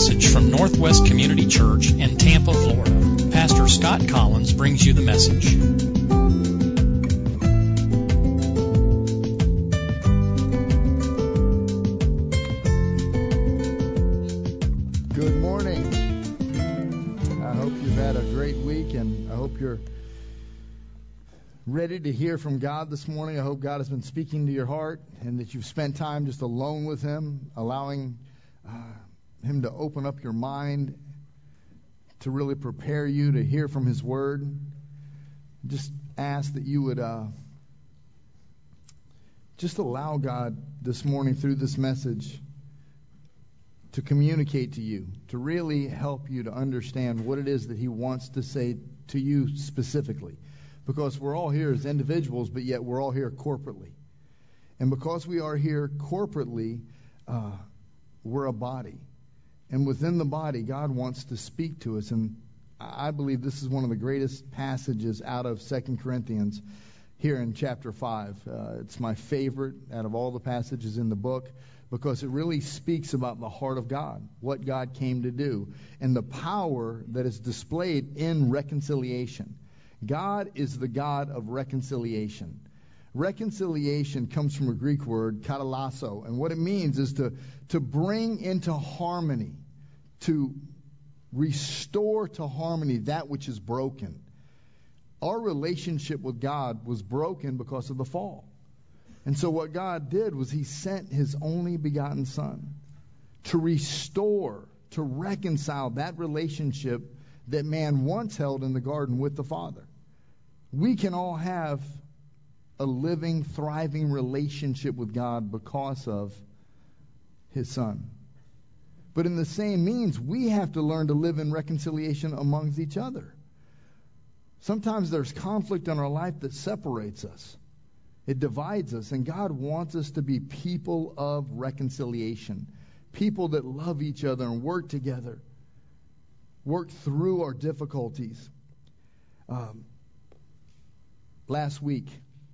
message from Northwest Community Church in Tampa, Florida. Pastor Scott Collins brings you the message. Good morning. I hope you've had a great week, and I hope you're ready to hear from God this morning. I hope God has been speaking to your heart and that you've spent time just alone with Him, allowing Him to open up your mind to really prepare you to hear from His Word. Just ask that you would just allow God this morning through this message to communicate to you, to really help you to understand what it is that He wants to say to you specifically. Because we're all here as individuals, but yet we're all here corporately. And because we are here corporately, we're a body. And within the body, God wants to speak to us. And I believe this is one of the greatest passages out of 2 Corinthians here in chapter 5. It's my favorite out of all the passages in the book because it really speaks about the heart of God, what God came to do, and the power that is displayed in reconciliation. God is the God of reconciliation. Reconciliation comes from a Greek word, katalasso, and what it means is to bring into harmony, to restore to harmony that which is broken. Our relationship with God was broken because of the fall. And so what God did was He sent His only begotten Son to restore, to reconcile that relationship that man once held in the garden with the Father. We can all have a living, thriving relationship with God because of His Son. But in the same means, we have to learn to live in reconciliation amongst each other. Sometimes there's conflict in our life that separates us. It divides us, and God wants us to be people of reconciliation, people that love each other and work together, work through our difficulties. Last week,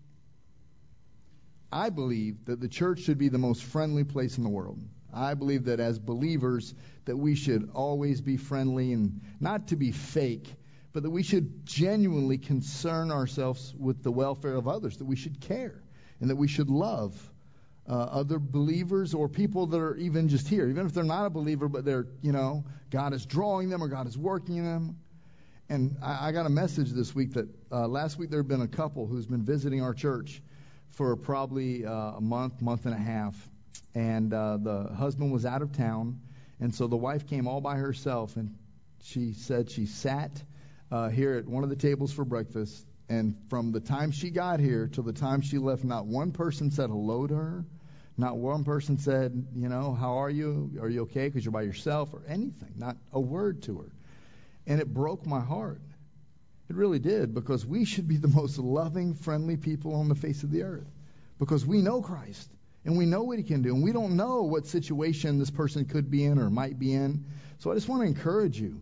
I believe that the church should be the most friendly place in the world. I believe that as believers that we should always be friendly and not to be fake, but that we should genuinely concern ourselves with the welfare of others, that we should care and that we should love other believers or people that are even just here, even if they're not a believer, but they're, God is drawing them or God is working in them. And I got a message this week that last week there had been a couple who's been visiting our church for probably a month and a half. And the husband was out of town. And so the wife came all by herself. And she said she sat here at one of the tables for breakfast. And from the time she got here till the time she left, not one person said hello to her. Not one person said, how are you? Are you okay? Because you're by yourself or anything. Not a word to her. And it broke my heart. It really did, because we should be the most loving, friendly people on the face of the earth. Because we know Christ, and we know what He can do, and we don't know what situation this person could be in or might be in. So I just want to encourage you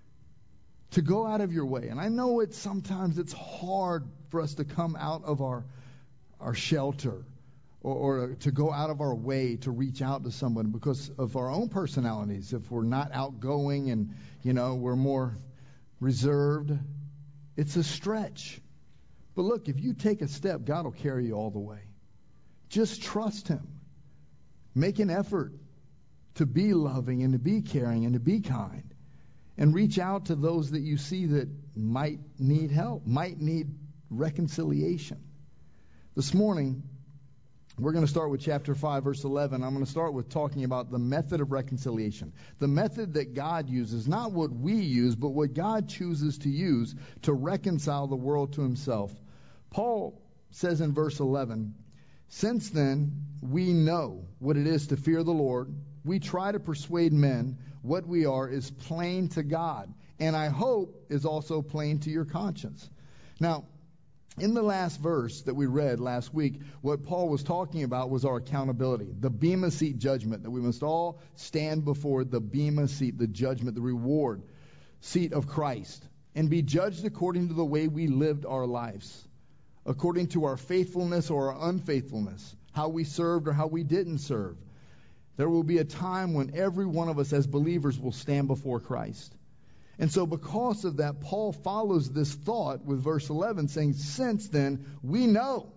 to go out of your way. And I know sometimes it's hard for us to come out of our shelter or to go out of our way to reach out to someone because of our own personalities. If we're not outgoing and, we're more reserved, it's a stretch. But look, if you take a step, God will carry you all the way. Just trust Him. Make an effort to be loving and to be caring and to be kind. And reach out to those that you see that might need help, might need reconciliation. This morning, we're going to start with chapter 5, verse 11. I'm going to start with talking about the method of reconciliation. The method that God uses, not what we use, but what God chooses to use to reconcile the world to Himself. Paul says in verse 11, "Since then we know what it is to fear the Lord, we try to persuade men. What we are is plain to God, and I hope is also plain to your conscience." Now, in the last verse that we read last week, what Paul was talking about was our accountability, the bema seat judgment, that we must all stand before the bema seat, the judgment, the reward seat of Christ, and be judged according to the way we lived our lives, according to our faithfulness or our unfaithfulness, how we served or how we didn't serve. There will be a time when every one of us as believers will stand before Christ. And so because of that, Paul follows this thought with verse 11 saying, since then we know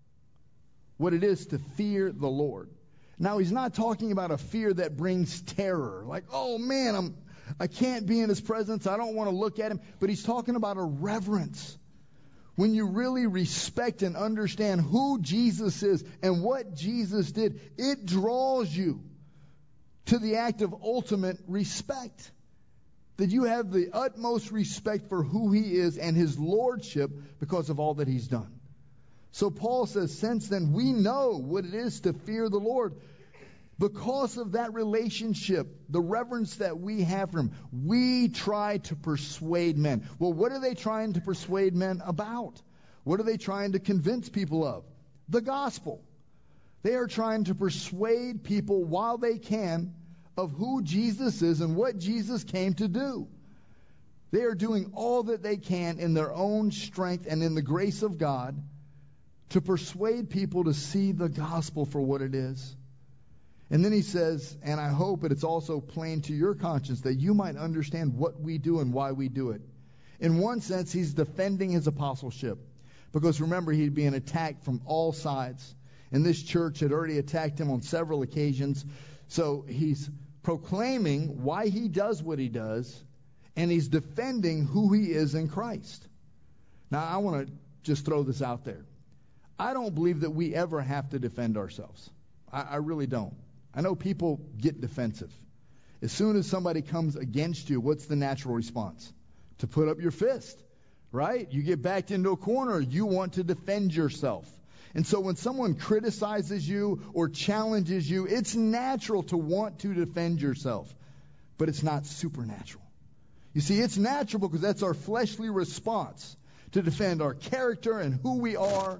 what it is to fear the Lord. Now he's not talking about a fear that brings terror. Like, oh man, I can't be in his presence. I don't want to look at him. But he's talking about a reverence. When you really respect and understand who Jesus is and what Jesus did, it draws you to the act of ultimate respect. That you have the utmost respect for who he is and his lordship because of all that he's done. So Paul says, since then we know what it is to fear the Lord. Because of that relationship, the reverence that we have for him, we try to persuade men. Well, what are they trying to persuade men about? What are they trying to convince people of? The gospel. They are trying to persuade people while they can of who Jesus is and what Jesus came to do. They are doing all that they can in their own strength and in the grace of God to persuade people to see the gospel for what it is. And then he says, and I hope that it's also plain to your conscience that you might understand what we do and why we do it. In one sense, he's defending his apostleship. Because remember, he'd being attacked from all sides. And this church had already attacked him on several occasions. So he's proclaiming why he does what he does. And he's defending who he is in Christ. Now, I want to just throw this out there. I don't believe that we ever have to defend ourselves. I really don't. I know people get defensive. As soon as somebody comes against you, what's the natural response? To put up your fist, right? You get backed into a corner. You want to defend yourself. And so when someone criticizes you or challenges you, it's natural to want to defend yourself. But it's not supernatural. You see, it's natural because that's our fleshly response to defend our character and who we are,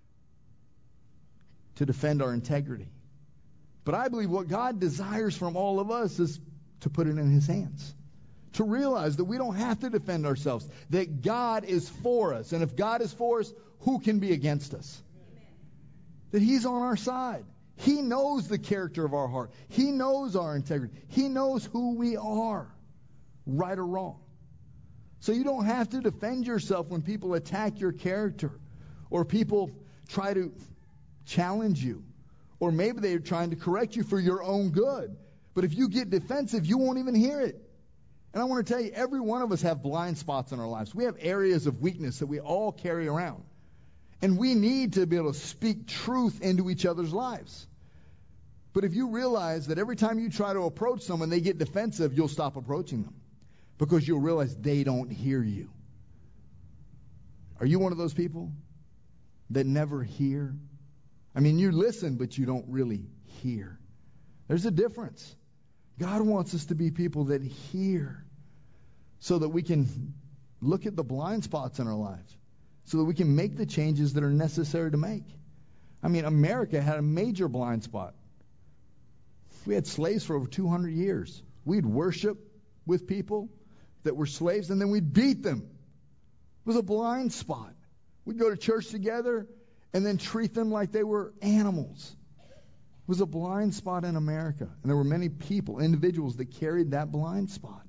to defend our integrity. But I believe what God desires from all of us is to put it in his hands. To realize that we don't have to defend ourselves. That God is for us. And if God is for us, who can be against us? Amen. That he's on our side. He knows the character of our heart. He knows our integrity. He knows who we are, right or wrong. So you don't have to defend yourself when people attack your character or people try to challenge you. Or maybe they're trying to correct you for your own good. But if you get defensive, you won't even hear it. And I want to tell you, every one of us have blind spots in our lives. We have areas of weakness that we all carry around. And we need to be able to speak truth into each other's lives. But if you realize that every time you try to approach someone, they get defensive, you'll stop approaching them. Because you'll realize they don't hear you. Are you one of those people that never hear? I mean, you listen, but you don't really hear. There's a difference. God wants us to be people that hear so that we can look at the blind spots in our lives, so that we can make the changes that are necessary to make. I mean, America had a major blind spot. We had slaves for over 200 years. We'd worship with people that were slaves, and then we'd beat them. It was a blind spot. We'd go to church together and then treat them like they were animals. It was a blind spot in America. And there were many people, individuals, that carried that blind spot.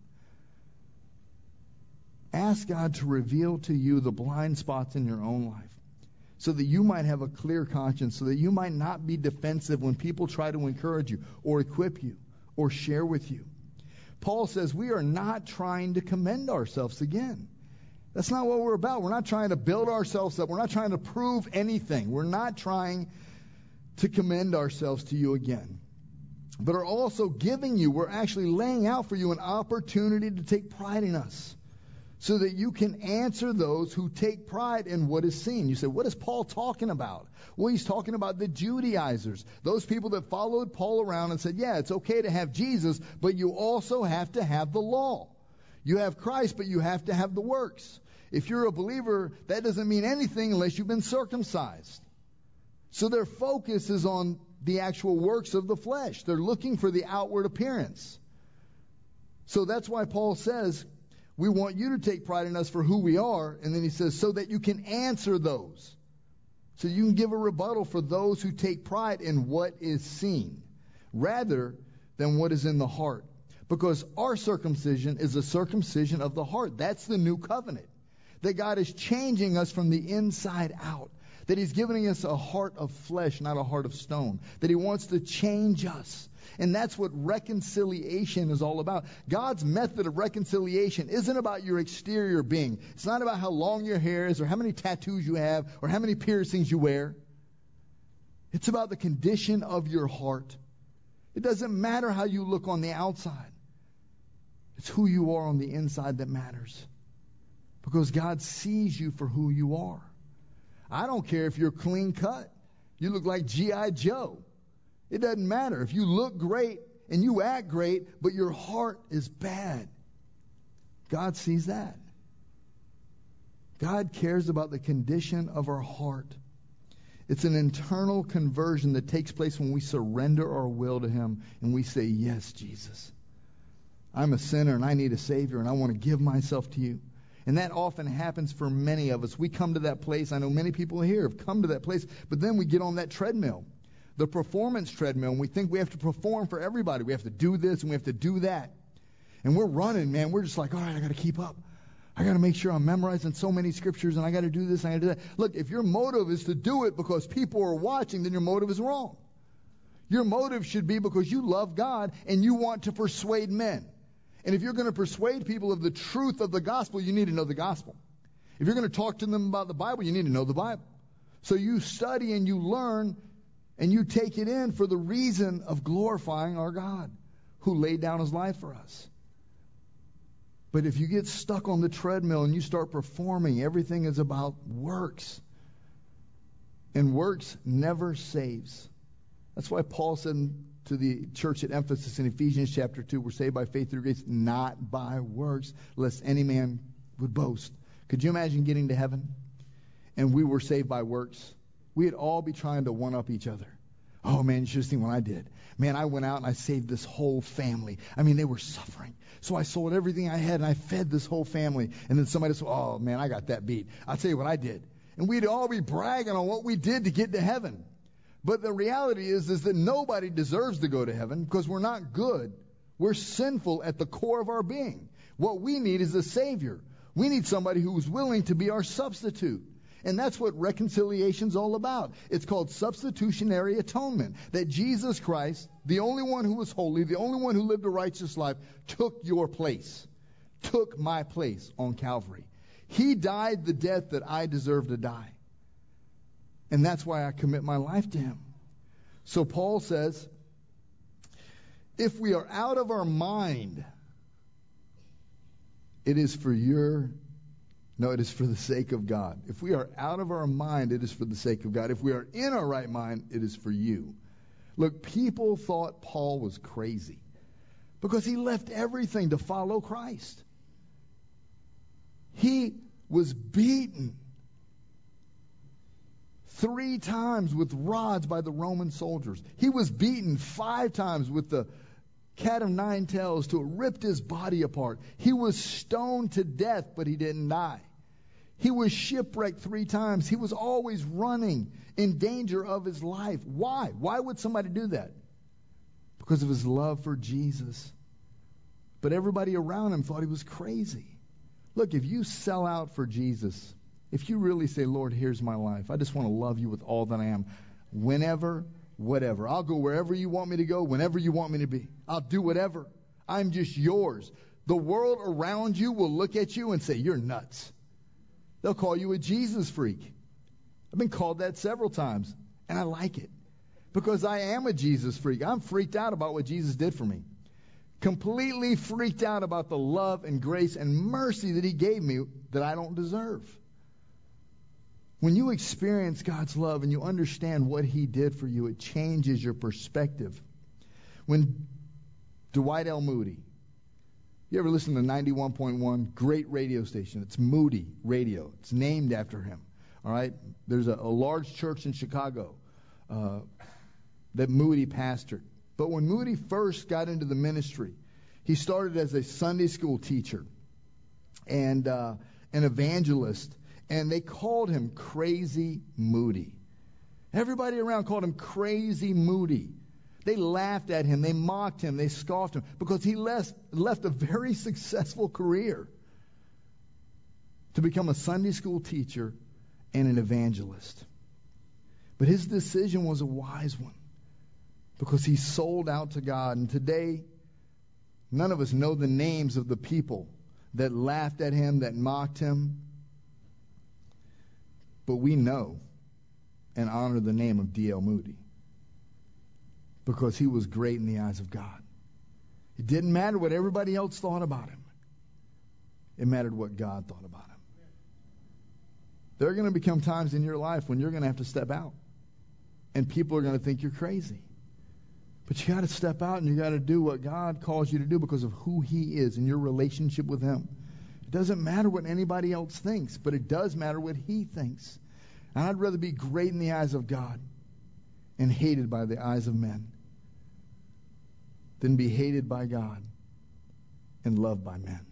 Ask God to reveal to you the blind spots in your own life so that you might have a clear conscience, so that you might not be defensive when people try to encourage you or equip you or share with you. Paul says we are not trying to commend ourselves again. That's not what we're about. We're not trying to build ourselves up. We're not trying to prove anything. We're not trying to commend ourselves to you again. But are also giving you, we're actually laying out for you an opportunity to take pride in us so that you can answer those who take pride in what is seen. You say, what is Paul talking about? Well, he's talking about the Judaizers, those people that followed Paul around and said, yeah, it's okay to have Jesus, but you also have to have the law. You have Christ, but you have to have the works. If you're a believer, that doesn't mean anything unless you've been circumcised. So their focus is on the actual works of the flesh. They're looking for the outward appearance. So that's why Paul says, we want you to take pride in us for who we are. And then he says, so that you can answer those. So you can give a rebuttal for those who take pride in what is seen. rather than what is in the heart. Because our circumcision is a circumcision of the heart. That's the new covenant. That God is changing us from the inside out. That He's giving us a heart of flesh, not a heart of stone. That He wants to change us. And that's what reconciliation is all about. God's method of reconciliation isn't about your exterior being. It's not about how long your hair is or how many tattoos you have or how many piercings you wear. It's about the condition of your heart. It doesn't matter how you look on the outside. It's who you are on the inside that matters. Because God sees you for who you are. I don't care if you're clean cut. You look like G.I. Joe. It doesn't matter. If you look great and you act great, but your heart is bad, God sees that. God cares about the condition of our heart. It's an internal conversion that takes place when we surrender our will to Him and we say, yes, Jesus, I'm a sinner and I need a Savior and I want to give myself to you. And that often happens for many of us. We come to that place. I know many people here have come to that place, but then we get on that treadmill, the performance treadmill, and we think we have to perform for everybody. We have to do this and we have to do that. And we're running, man. We're just like, all right, I got to keep up. I got to make sure I'm memorizing so many scriptures, and I got to do this and I got to do that. Look, if your motive is to do it because people are watching, then your motive is wrong. Your motive should be because you love God and you want to persuade men. And if you're going to persuade people of the truth of the gospel, you need to know the gospel. If you're going to talk to them about the Bible, you need to know the Bible. So you study and you learn and you take it in for the reason of glorifying our God who laid down His life for us. But if you get stuck on the treadmill and you start performing, everything is about works. And works never saves. That's why Paul said to the church at Ephesus in Ephesians chapter 2, we're saved by faith through grace, not by works, lest any man would boast. Could you imagine getting to heaven and we were saved by works? We'd all be trying to one-up each other. Oh, man, you should have seen what I did. Man, I went out and I saved this whole family. I mean, they were suffering. So I sold everything I had and I fed this whole family. And then somebody said, oh, man, I got that beat. I'll tell you what I did. And we'd all be bragging on what we did to get to heaven. But the reality is that nobody deserves to go to heaven because we're not good. We're sinful at the core of our being. What we need is a Savior. We need somebody who is willing to be our substitute. And that's what reconciliation's all about. It's called substitutionary atonement. That Jesus Christ, the only one who was holy, the only one who lived a righteous life, took your place. Took my place on Calvary. He died the death that I deserve to die. And that's why I commit my life to Him. So Paul says, if we are out of our mind, it is for the sake of God. If we are out of our mind, it is for the sake of God. If we are in our right mind, it is for you. Look, people thought Paul was crazy because he left everything to follow Christ. He was beaten 3 times with rods by the Roman soldiers. He was beaten 5 times with the cat of 9 tails till it ripped his body apart. He was stoned to death, but he didn't die. He was shipwrecked 3 times. He was always running in danger of his life. Why? Why would somebody do that? Because of his love for Jesus. But everybody around him thought he was crazy. Look, if you sell out for Jesus, if you really say, Lord, here's my life. I just want to love you with all that I am. Whenever, whatever. I'll go wherever you want me to go, whenever you want me to be. I'll do whatever. I'm just yours. The world around you will look at you and say, you're nuts. They'll call you a Jesus freak. I've been called that several times, and I like it. Because I am a Jesus freak. I'm freaked out about what Jesus did for me. Completely freaked out about the love and grace and mercy that He gave me that I don't deserve. When you experience God's love and you understand what He did for you, it changes your perspective. When Dwight L. Moody, you ever listen to 91.1? Great radio station. It's Moody Radio. It's named after him. All right? There's a large church in Chicago that Moody pastored. But when Moody first got into the ministry, he started as a Sunday school teacher and an evangelist. And they called him Crazy Moody. Everybody around called him Crazy Moody. They laughed at him. They mocked him. They scoffed him because he left a very successful career to become a Sunday school teacher and an evangelist. But his decision was a wise one because he sold out to God. And today, none of us know the names of the people that laughed at him, that mocked him. But we know and honor the name of D.L. Moody because he was great in the eyes of God. It didn't matter what everybody else thought about him. It mattered what God thought about him. There are going to become times in your life when you're going to have to step out. And people are going to think you're crazy. But you got to step out and you got to do what God calls you to do because of who He is and your relationship with Him. It doesn't matter what anybody else thinks, but it does matter what He thinks. And I'd rather be great in the eyes of God and hated by the eyes of men than be hated by God and loved by men.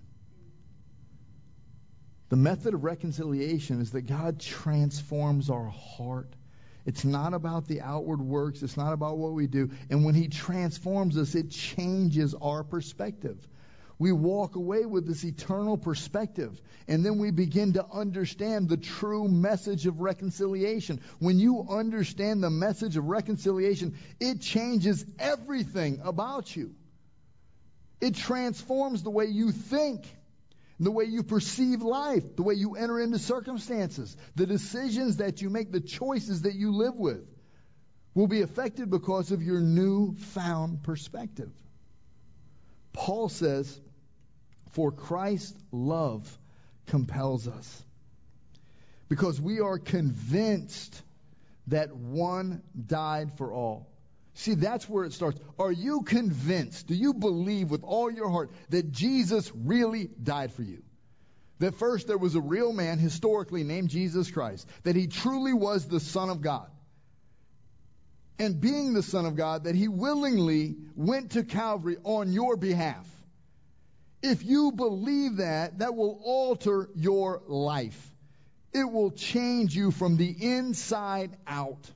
The method of reconciliation is that God transforms our heart. It's not about the outward works. It's not about what we do. And when He transforms us, it changes our perspective. We walk away with this eternal perspective. And then we begin to understand the true message of reconciliation. When you understand the message of reconciliation, it changes everything about you. It transforms the way you think, the way you perceive life, the way you enter into circumstances. The decisions that you make, the choices that you live with will be affected because of your newfound perspective. Paul says, "For Christ's love compels us, because we are convinced that one died for all." See, that's where it starts. Are you convinced? Do you believe with all your heart that Jesus really died for you? That first there was a real man historically named Jesus Christ. That He truly was the Son of God. And being the Son of God, that He willingly went to Calvary on your behalf. If you believe that, that will alter your life. It will change you from the inside out.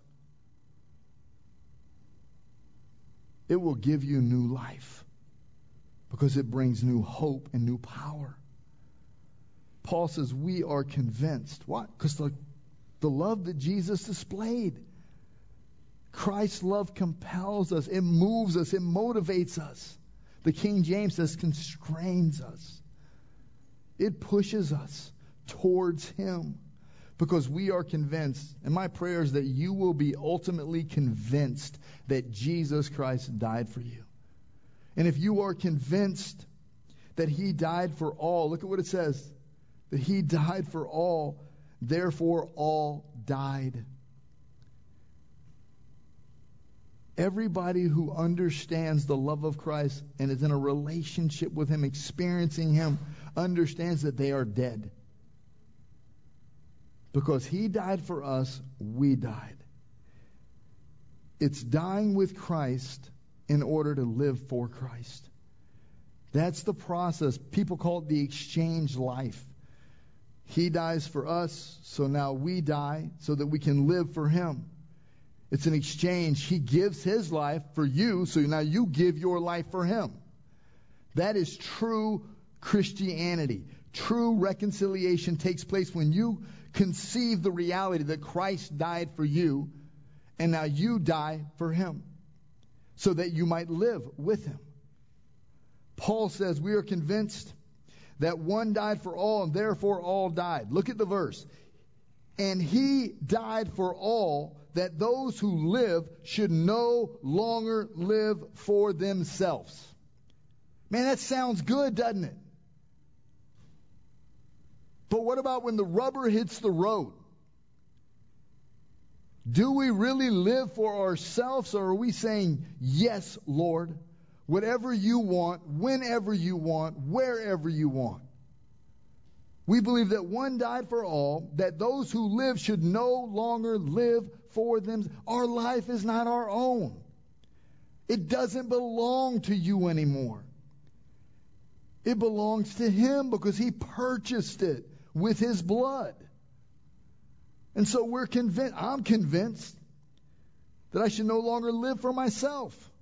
It will give you new life because it brings new hope and new power. Paul says we are convinced. Why? Because the love that Jesus displayed. Christ's love compels us. It moves us. It motivates us. The King James says constrains us. It pushes us towards Him because we are convinced. And my prayer is that you will be ultimately convinced that Jesus Christ died for you. And if you are convinced that He died for all, look at what it says. That He died for all, therefore all died. Everybody who understands the love of Christ and is in a relationship with Him, experiencing Him, understands that they are dead. Because He died for us, we died. It's dying with Christ in order to live for Christ. That's the process. People call it the exchange life. He dies for us, so now we die so that we can live for Him. It's an exchange. He gives His life for you, so now you give your life for Him. That is true Christianity. True reconciliation takes place when you conceive the reality that Christ died for you, and now you die for Him, so that you might live with Him. Paul says we are convinced that one died for all, and therefore all died. Look at the verse. And He died for all, that those who live should no longer live for themselves. Man, that sounds good, doesn't it? But what about when the rubber hits the road? Do we really live for ourselves, or are we saying, yes, Lord, whatever you want, whenever you want, wherever you want? We believe that one died for all, that those who live should no longer live for them. Our life is not our own. It doesn't belong to you anymore. It belongs to Him because He purchased it with His blood. And so we're convinced, I'm convinced that I should no longer live for myself.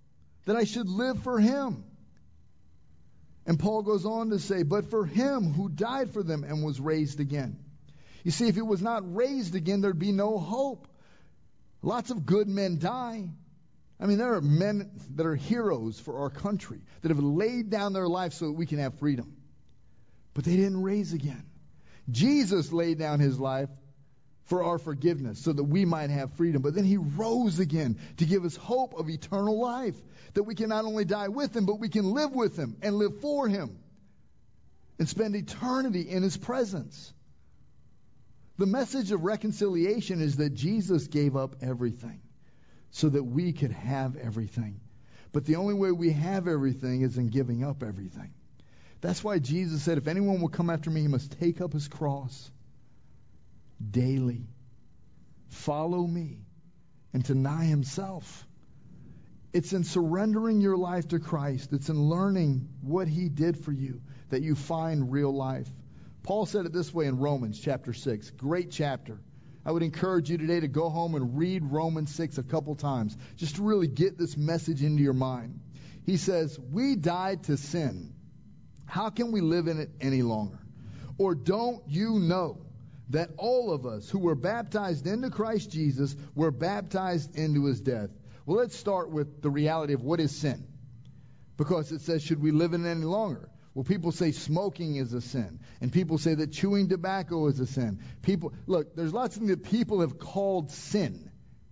that I should live for him. And Paul goes on to say, but for him who died for them and was raised again. You see, if he was not raised again, there'd be no hope. Lots of good men die. I mean, there are men that are heroes for our country that have laid down their life so that we can have freedom. But they didn't raise again. Jesus laid down his life for our forgiveness so that we might have freedom. But then he rose again to give us hope of eternal life, that we can not only die with him, but we can live with him and live for him and spend eternity in his presence. The message of reconciliation is that Jesus gave up everything so that we could have everything. But the only way we have everything is in giving up everything. That's why Jesus said, if anyone will come after me, he must take up his cross daily, follow me, and deny himself. It's in surrendering your life to Christ, it's in learning what he did for you, that you find real life. Paul said it this way in Romans chapter 6. Great chapter. I would encourage you today to go home and read Romans 6 a couple times, just to really get this message into your mind. He says, we died to sin. How can we live in it any longer? Or don't you know that all of us who were baptized into Christ Jesus were baptized into his death? Well, let's start with the reality of what is sin. Because it says, should we live in it any longer? Well, people say smoking is a sin. And people say that chewing tobacco is a sin. Look, there's lots of things that people have called sin.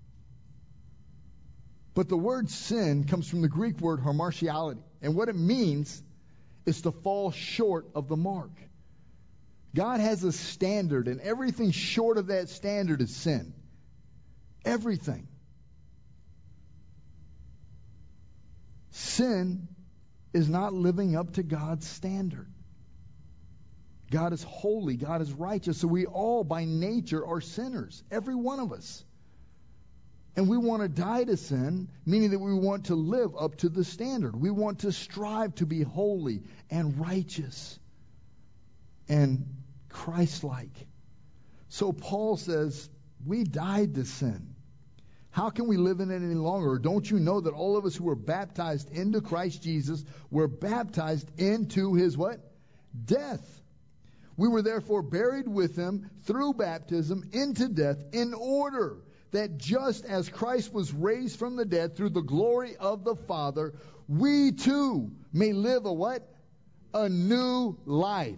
But the word sin comes from the Greek word hamartiality. And what it means is to fall short of the mark. God has a standard, and everything short of that standard is sin. Everything. Sin is not living up to God's standard. God is holy. God is righteous. So we all, by nature, are sinners. Every one of us. And we want to die to sin, meaning that we want to live up to the standard. We want to strive to be holy and righteous and Christ-like. So Paul says, we died to sin. How can we live in it any longer? Don't you know that all of us who were baptized into Christ Jesus were baptized into his what? Death. We were therefore buried with him through baptism into death, in order that just as Christ was raised from the dead through the glory of the Father, we too may live a what? A new life.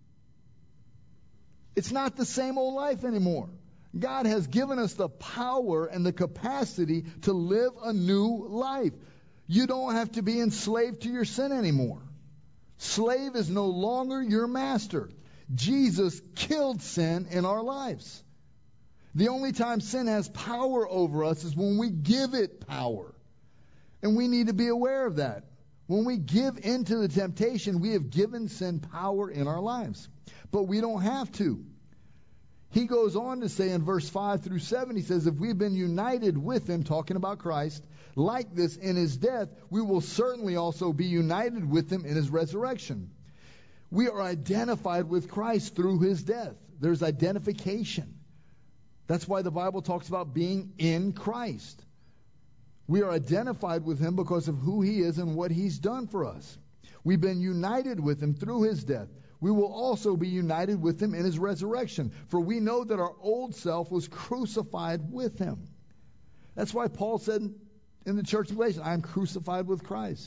It's not the same old life anymore. God has given us the power and the capacity to live a new life. You don't have to be enslaved to your sin anymore. Slave is no longer your master. Jesus killed sin in our lives. The only time sin has power over us is when we give it power. And we need to be aware of that. When we give into the temptation, we have given sin power in our lives. But we don't have to. He goes on to say in verse 5 through 7, he says, if we've been united with him, talking about Christ, like this in his death, we will certainly also be united with him in his resurrection. We are identified with Christ through his death. There's identification. That's why the Bible talks about being in Christ. We are identified with him because of who he is and what he's done for us. We've been united with him through his death. We will also be united with him in his resurrection. For we know that our old self was crucified with him. That's why Paul said in the church of Galatians, I am crucified with Christ.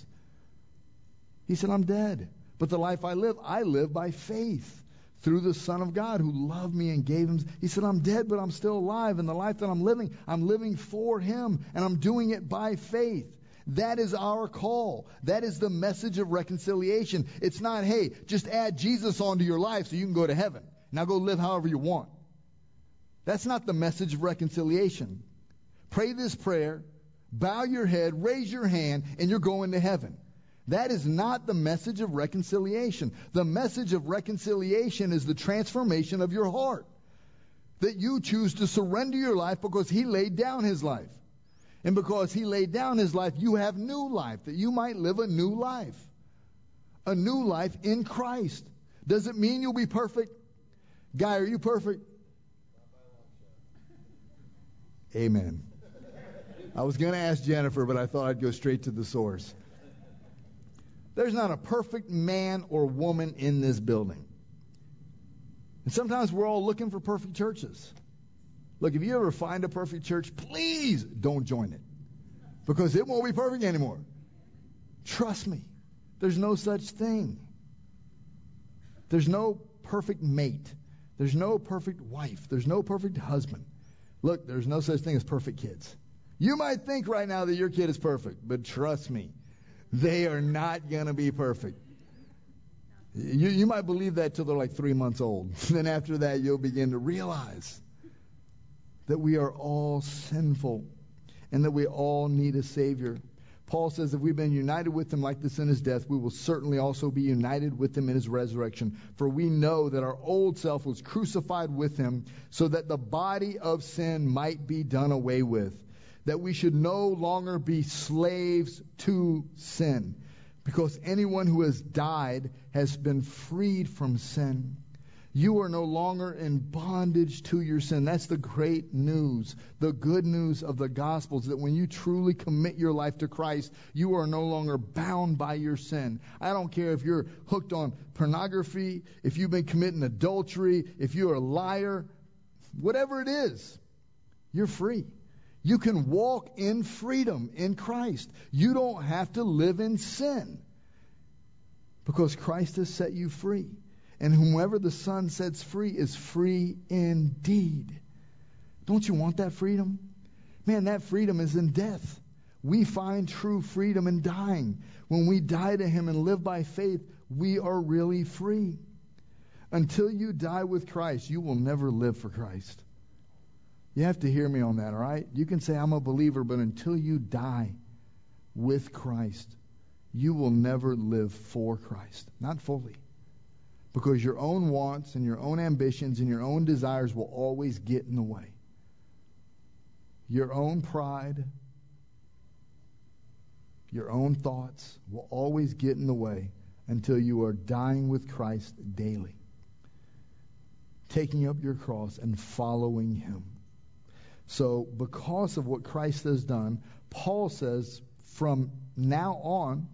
He said, I'm dead. But the life I live by faith through the Son of God who loved me and gave him. He said, I'm dead, but I'm still alive. And the life that I'm living for him. And I'm doing it by faith. That is our call. That is the message of reconciliation. It's not, hey, just add Jesus onto your life so you can go to heaven. Now go live however you want. That's not the message of reconciliation. Pray this prayer, bow your head, raise your hand, and you're going to heaven. That is not the message of reconciliation. The message of reconciliation is the transformation of your heart. That you choose to surrender your life because he laid down his life. And because he laid down his life, you have new life, that you might live a new life. A new life in Christ. Does it mean you'll be perfect? Guy, are you perfect? Amen. I was going to ask Jennifer, but I thought I'd go straight to the source. There's not a perfect man or woman in this building. And sometimes we're all looking for perfect churches. Look, if you ever find a perfect church, please don't join it. Because it won't be perfect anymore. Trust me. There's no such thing. There's no perfect mate. There's no perfect wife. There's no perfect husband. Look, there's no such thing as perfect kids. You might think right now that your kid is perfect, but trust me, they are not going to be perfect. You might believe that till they're like 3 months old. Then after that, you'll begin to realize that we are all sinful and that we all need a Savior. Paul says if we've been united with him like this in his death, we will certainly also be united with him in his resurrection. For we know that our old self was crucified with him so that the body of sin might be done away with, that we should no longer be slaves to sin, because anyone who has died has been freed from sin. You are no longer in bondage to your sin. That's the great news, the good news of the gospel, is that when you truly commit your life to Christ, you are no longer bound by your sin. I don't care if you're hooked on pornography, if you've been committing adultery, if you're a liar, whatever it is, you're free. You can walk in freedom in Christ. You don't have to live in sin because Christ has set you free. And whomever the Son sets free is free indeed. Don't you want that freedom? Man, that freedom is in death. We find true freedom in dying. When we die to him and live by faith, we are really free. Until you die with Christ, you will never live for Christ. You have to hear me on that, all right? You can say, I'm a believer, but until you die with Christ, you will never live for Christ. Not fully. Because your own wants and your own ambitions and your own desires will always get in the way. Your own pride, your own thoughts will always get in the way until you are dying with Christ daily. Taking up your cross and following him. So because of what Christ has done, Paul says from now on,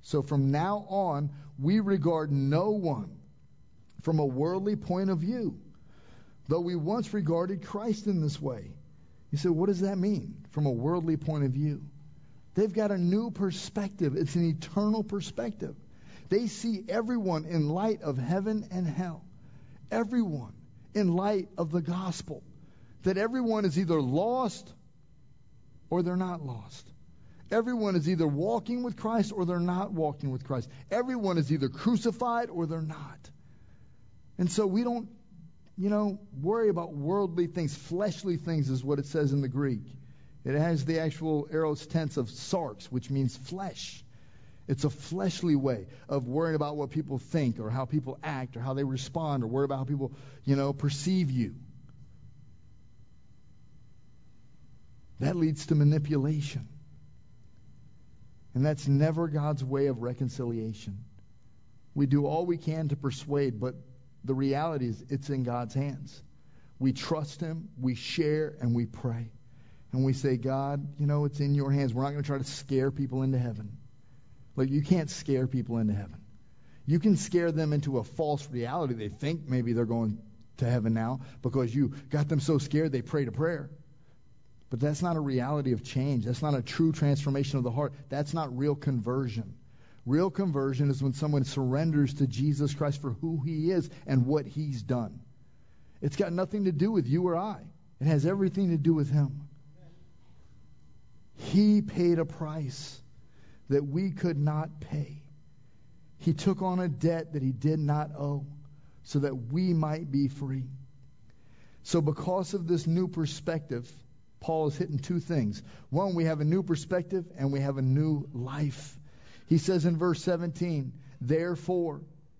we regard no one from a worldly point of view, though we once regarded Christ in this way. You say, what does that mean from a worldly point of view? They've got a new perspective. It's an eternal perspective. They see everyone in light of heaven and hell. Everyone in light of the gospel. That everyone is either lost or they're not lost. Everyone is either walking with Christ or they're not walking with Christ. Everyone is either crucified or they're not. And so we don't, worry about worldly things. Fleshly things is what it says in the Greek. It has the actual aorist tense of sarx, which means flesh. It's a fleshly way of worrying about what people think or how people act or how they respond or worry about how people, perceive you. That leads to manipulation. And that's never God's way of reconciliation. We do all we can to persuade, but the reality is it's in God's hands. We trust him, we share, and we pray. And we say, God, it's in your hands. We're not going to try to scare people into heaven. Like, you can't scare people into heaven. You can scare them into a false reality. They think maybe they're going to heaven now because you got them so scared they prayed a prayer. But that's not a reality of change. That's not a true transformation of the heart. That's not real conversion. Real conversion is when someone surrenders to Jesus Christ for who he is and what he's done. It's got nothing to do with you or I. It has everything to do with him. He paid a price that we could not pay. He took on a debt that he did not owe so that we might be free. So because of this new perspective, Paul is hitting two things. One, we have a new perspective and we have a new life. He says in verse 17, therefore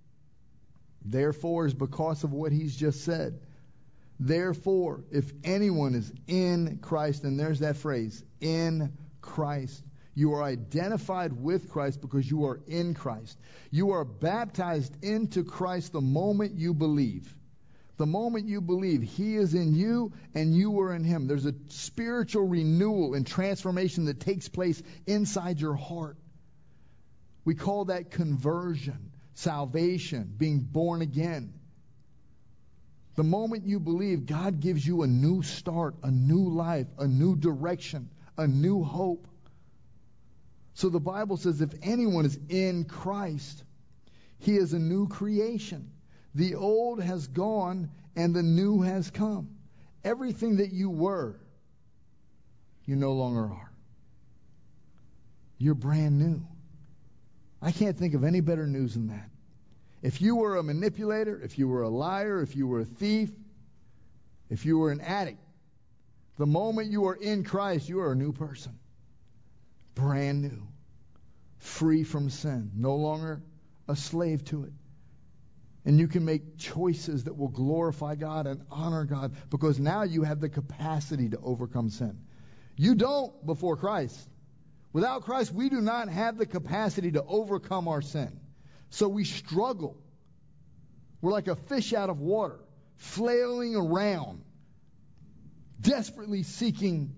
is because of what he's just said. Therefore, if anyone is in Christ, and there's that phrase, in Christ, you are identified with Christ because you are in Christ. You are baptized into Christ the moment you believe. The moment you believe He is in you and you are in Him, there's a spiritual renewal and transformation that takes place inside your heart. We call that conversion, salvation, being born again. The moment you believe, God gives you a new start, a new life, a new direction, a new hope. So the Bible says if anyone is in Christ, he is a new creation. The old has gone and the new has come. Everything that you were, you no longer are. You're brand new. I can't think of any better news than that. If you were a manipulator, if you were a liar, if you were a thief, if you were an addict, the moment you are in Christ, you are a new person. Brand new. Free from sin. No longer a slave to it. And you can make choices that will glorify God and honor God because now you have the capacity to overcome sin. You don't before Christ. Without Christ, we do not have the capacity to overcome our sin. So we struggle. We're like a fish out of water, flailing around, desperately seeking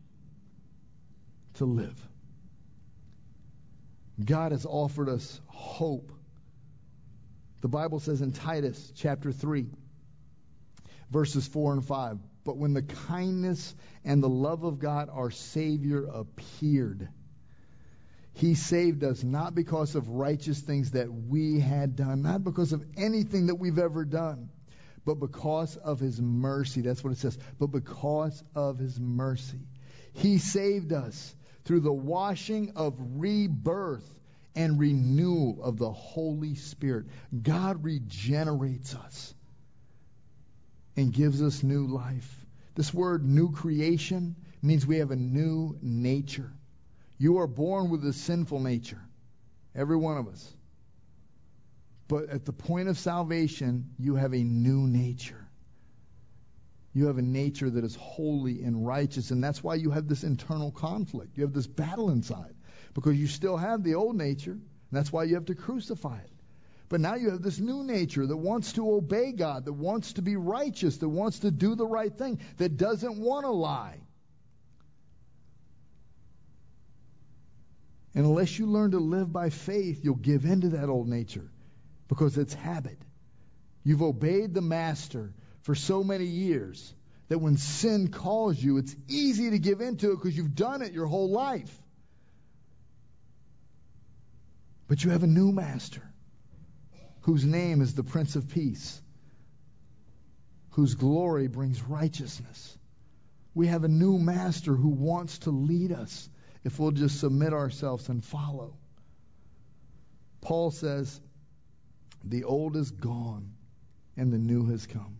to live. God has offered us hope. The Bible says in Titus chapter 3, verses 4 and 5, but when the kindness and the love of God our Savior appeared, He saved us not because of righteous things that we had done, not because of anything that we've ever done, but because of His mercy. That's what it says. But because of His mercy. He saved us through the washing of rebirth and renewal of the Holy Spirit. God regenerates us and gives us new life. This word new creation means we have a new nature. You are born with a sinful nature, every one of us. But at the point of salvation, you have a new nature. You have a nature that is holy and righteous, and that's why you have this internal conflict. You have this battle inside, because you still have the old nature, and that's why you have to crucify it. But now you have this new nature that wants to obey God, that wants to be righteous, that wants to do the right thing, that doesn't want to lie. And unless you learn to live by faith, you'll give in to that old nature because it's habit. You've obeyed the master for so many years that when sin calls you, it's easy to give in to it because you've done it your whole life. But you have a new master whose name is the Prince of Peace, whose glory brings righteousness. We have a new master who wants to lead us if we'll just submit ourselves and follow. Paul says, the old is gone and the new has come.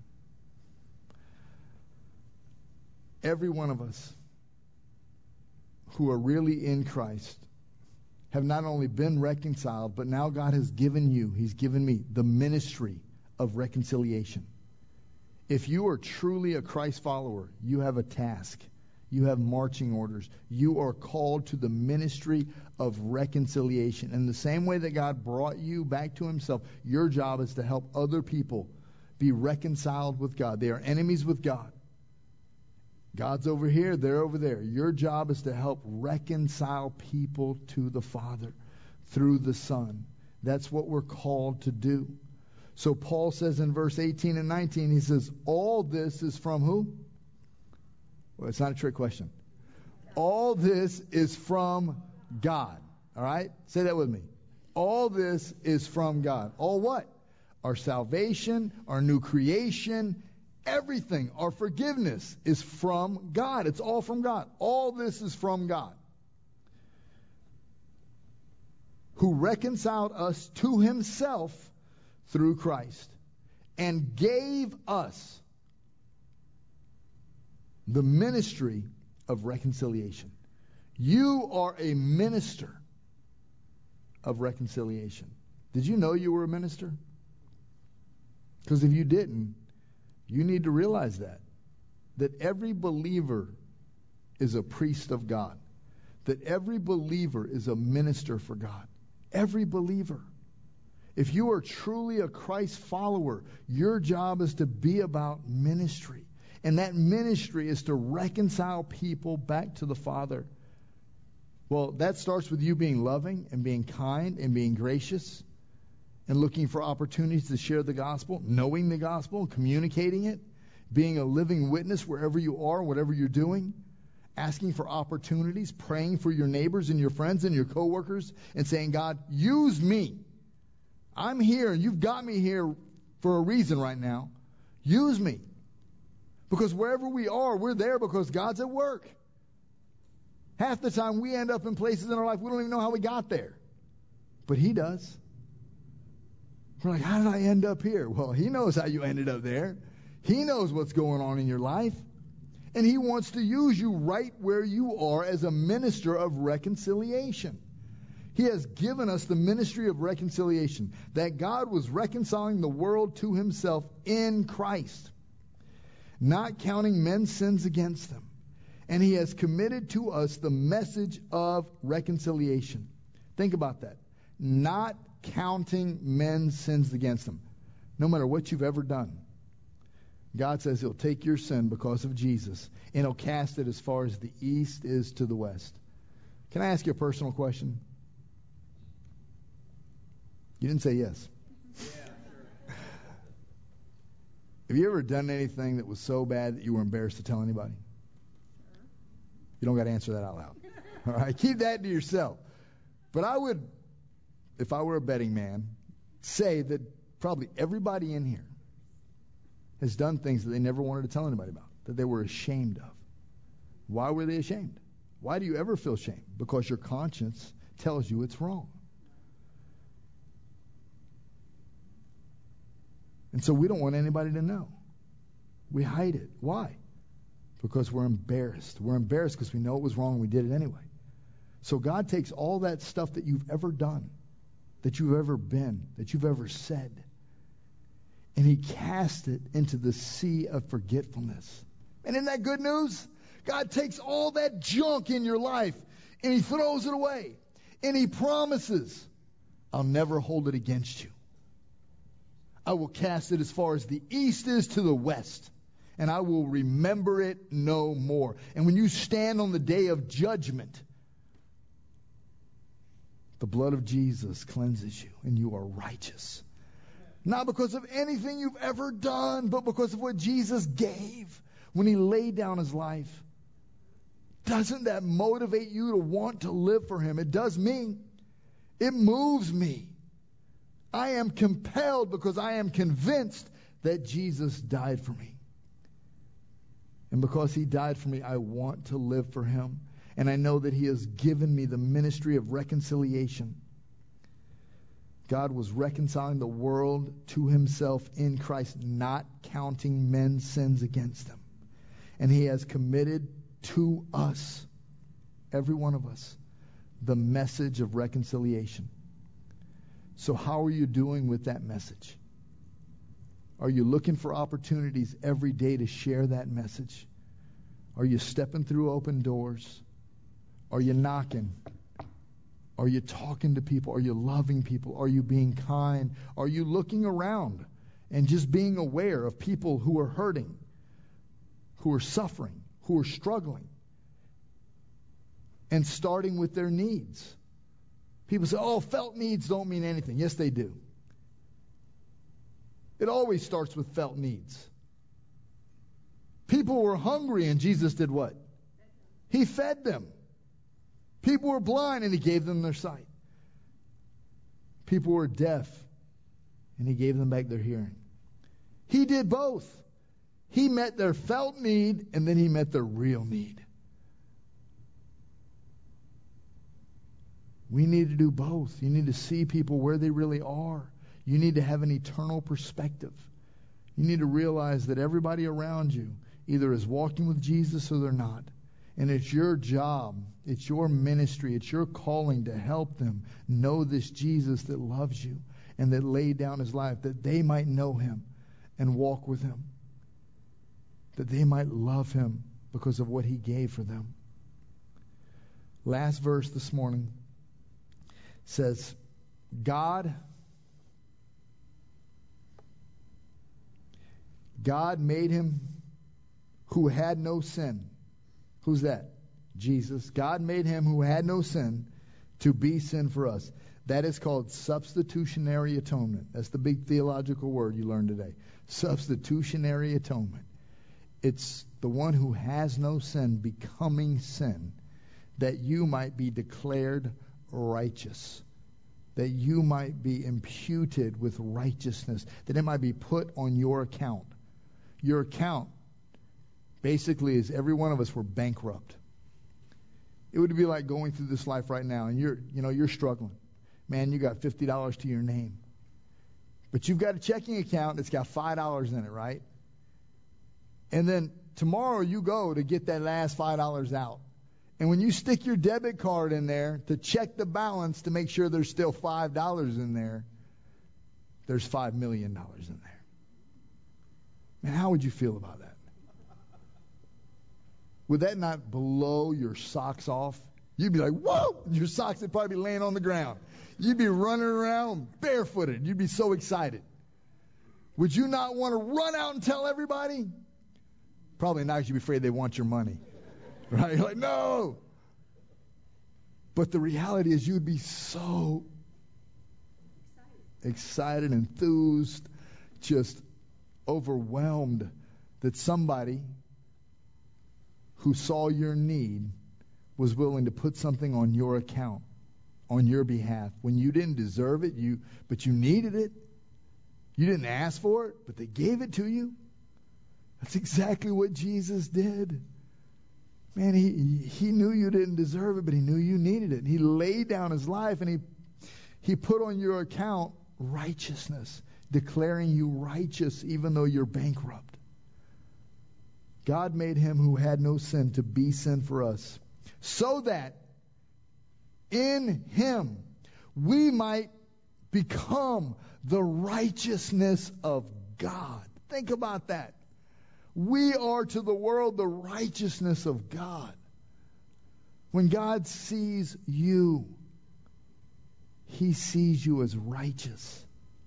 Every one of us who are really in Christ have not only been reconciled, but now God has given you, He's given me, the ministry of reconciliation. If you are truly a Christ follower, you have a task. You have marching orders. You are called to the ministry of reconciliation. In the same way that God brought you back to Himself, your job is to help other people be reconciled with God. They are enemies with God. God's over here, they're over there. Your job is to help reconcile people to the Father through the Son. That's what we're called to do. So Paul says in verse 18 and 19, he says, all this is from who? Well, it's not a trick question. All this is from God. All right? Say that with me. All this is from God. All what? Our salvation, our new creation, everything, our forgiveness is from God. It's all from God. All this is from God, who reconciled us to Himself through Christ and gave us the ministry of reconciliation. You are a minister of reconciliation. Did you know you were a minister? Because if you didn't, you need to realize that every believer is a priest of God, that every believer is a minister for God. Every believer. If you are truly a Christ follower, your job is to be about ministry. And that ministry is to reconcile people back to the Father. Well, that starts with you being loving and being kind and being gracious and looking for opportunities to share the gospel, knowing the gospel, communicating it, being a living witness wherever you are, whatever you're doing, asking for opportunities, praying for your neighbors and your friends and your coworkers, and saying, God, use me. I'm here, and you've got me here for a reason right now. Use me. Because wherever we are, we're there because God's at work. Half the time we end up in places in our life we don't even know how we got there. But He does. We're like, how did I end up here? Well, He knows how you ended up there. He knows what's going on in your life. And He wants to use you right where you are as a minister of reconciliation. He has given us the ministry of reconciliation, that God was reconciling the world to Himself in Christ, not counting men's sins against them. And He has committed to us the message of reconciliation. Think about that. Not counting men's sins against them. No matter what you've ever done, God says He'll take your sin because of Jesus, and He'll cast it as far as the east is to the west. Can I ask you a personal question? You didn't say yes. Yeah, sure. Have you ever done anything that was so bad that you were embarrassed to tell anybody? Sure. You don't got to answer that out loud. All right, keep that to yourself. But I would, if I were a betting man, say that probably everybody in here has done things that they never wanted to tell anybody about, that they were ashamed of. Why were they ashamed? Why do you ever feel shame? Because your conscience tells you it's wrong. And so we don't want anybody to know. We hide it. Why? Because we're embarrassed. We're embarrassed because we know it was wrong and we did it anyway. So God takes all that stuff that you've ever done, that you've ever been, that you've ever said, and He casts it into the sea of forgetfulness. And isn't that good news? God takes all that junk in your life and He throws it away. And He promises, I'll never hold it against you. I will cast it as far as the east is to the west, and I will remember it no more. And when you stand on the day of judgment, the blood of Jesus cleanses you, and you are righteous. Not because of anything you've ever done, but because of what Jesus gave when He laid down His life. Doesn't that motivate you to want to live for Him? It does me. It moves me. I am compelled because I am convinced that Jesus died for me. And because He died for me, I want to live for Him. And I know that He has given me the ministry of reconciliation. God was reconciling the world to Himself in Christ, not counting men's sins against them. And He has committed to us, every one of us, the message of reconciliation. So how are you doing with that message? Are you looking for opportunities every day to share that message? Are you stepping through open doors? Are you knocking? Are you talking to people? Are you loving people? Are you being kind? Are you looking around and just being aware of people who are hurting, who are suffering, who are struggling, and starting with their needs? People say, oh, felt needs don't mean anything. Yes, they do. It always starts with felt needs. People were hungry, and Jesus did what? He fed them. People were blind, and He gave them their sight. People were deaf, and He gave them back their hearing. He did both. He met their felt need, and then He met their real need. We need to do both. You need to see people where they really are. You need to have an eternal perspective. You need to realize that everybody around you either is walking with Jesus or they're not. And it's your job, it's your ministry, it's your calling to help them know this Jesus that loves you and that laid down His life, that they might know Him and walk with Him, that they might love Him because of what He gave for them. Last verse this morning says, God God made him who had no sin. Who's that? Jesus. God made him who had no sin to be sin for us. That is called substitutionary atonement. That's the big theological word you learned today. Substitutionary atonement. It's the one who has no sin becoming sin, that you might be declared righteous, that you might be imputed with righteousness, that it might be put on your account. Your account basically is every one of us were bankrupt. It would be like going through this life right now and you're struggling. Man, you got $50 to your name. But you've got a checking account that's got $5 in it, right? And then tomorrow you go to get that last $5 out. And when you stick your debit card in there to check the balance to make sure there's still $5 in there, there's $5 million in there. Man, how would you feel about that? Would that not blow your socks off? You'd be like, whoa! Your socks would probably be laying on the ground. You'd be running around barefooted. You'd be so excited. Would you not want to run out and tell everybody? Probably not, because you'd be afraid they want your money. Right? You're like, no! But the reality is you'd be so excited, enthused, just overwhelmed that somebody who saw your need was willing to put something on your account, on your behalf, when you didn't deserve it, but you needed it. You didn't ask for it, but they gave it to you. That's exactly what Jesus did. Man, he knew you didn't deserve it, but he knew you needed it. He laid down his life, and he put on your account righteousness, declaring you righteous even though you're bankrupt. God made him who had no sin to be sin for us, so that in him we might become the righteousness of God. Think about that. We are to the world the righteousness of God. When God sees you, he sees you as righteous.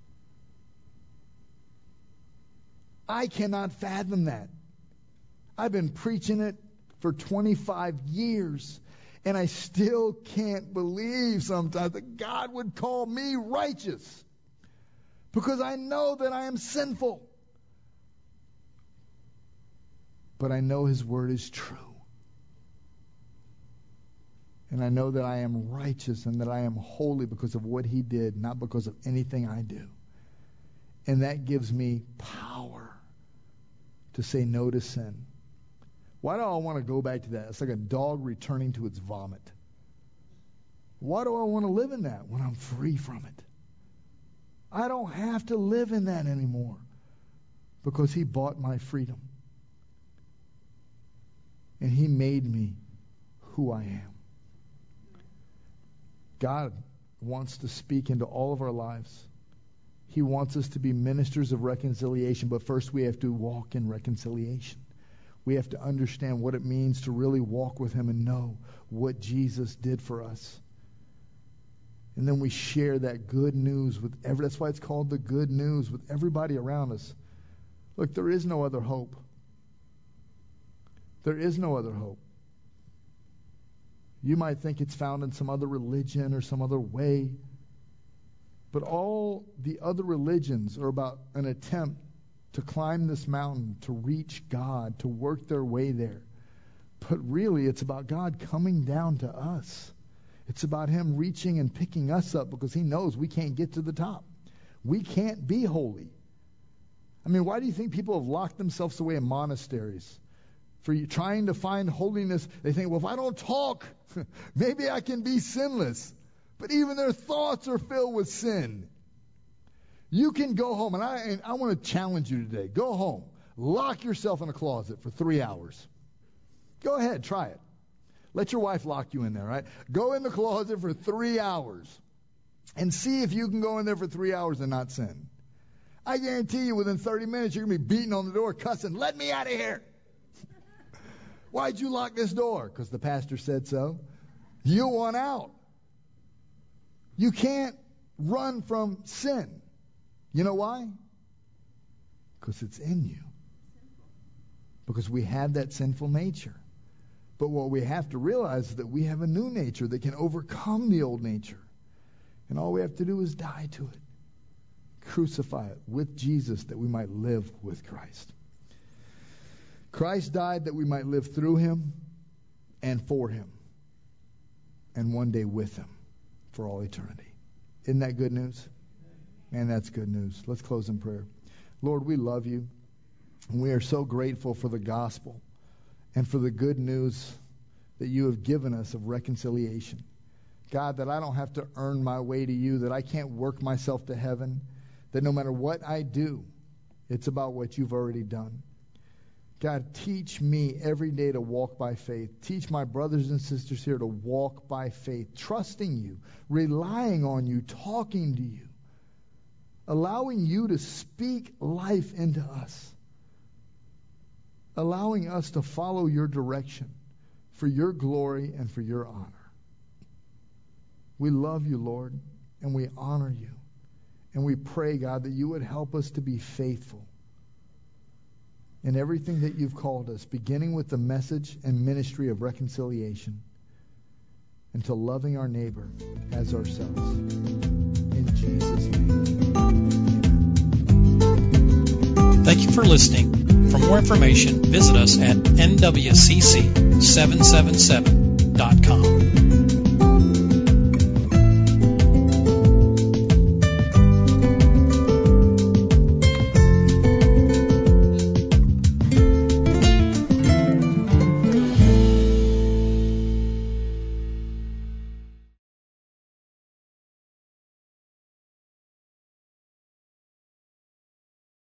I cannot fathom that. I've been preaching it for 25 years, and I still can't believe sometimes that God would call me righteous, because I know that I am sinful. But I know his word is true. And I know that I am righteous and that I am holy because of what he did, not because of anything I do. And that gives me power to say no to sin. Why do I want to go back to that? It's like a dog returning to its vomit. Why do I want to live in that when I'm free from it? I don't have to live in that anymore because he bought my freedom. And he made me who I am. God wants to speak into all of our lives. He wants us to be ministers of reconciliation, but first we have to walk in reconciliation. We have to understand what it means to really walk with him and know what Jesus did for us. And then we share that good news with that's why it's called the good news, with everybody around us. Look, there is no other hope. There is no other hope. You might think it's found in some other religion or some other way, but all the other religions are about an attempt to climb this mountain, to reach God, to work their way there. But really, it's about God coming down to us. It's about him reaching and picking us up because he knows we can't get to the top. We can't be holy. I mean, why do you think people have locked themselves away in monasteries? For you trying to find holiness, they think, well, if I don't talk, maybe I can be sinless. But even their thoughts are filled with sin. You can go home, and I want to challenge you today. Go home. Lock yourself in a closet for 3 hours. Go ahead, try it. Let your wife lock you in there, right? Go in the closet for 3 hours and see if you can go in there for 3 hours and not sin. I guarantee you within 30 minutes you're going to be beating on the door, cussing, let me out of here. Why'd you lock this door? Because the pastor said so. You want out. You can't run from sin. You know why? Because it's in you. because we have that sinful nature. But what we have to realize is that we have a new nature that can overcome the old nature. And all we have to do is die to it. Crucify it with Jesus that we might live with Christ. Christ died that we might live through him and for him. And one day with him for all eternity. Isn't that good news? Man, that's good news. Let's close in prayer. Lord, we love you. And we are so grateful for the gospel and for the good news that you have given us of reconciliation. God, that I don't have to earn my way to you, that I can't work myself to heaven, that no matter what I do, it's about what you've already done. God, teach me every day to walk by faith. Teach my brothers and sisters here to walk by faith, trusting you, relying on you, talking to you, allowing you to speak life into us, allowing us to follow your direction for your glory and for your honor. We love you, Lord, and we honor you. And we pray, God, that you would help us to be faithful in everything that you've called us, beginning with the message and ministry of reconciliation and to loving our neighbor as ourselves. In Jesus' name. Thank you for listening. For more information, visit us at nwcc777.com.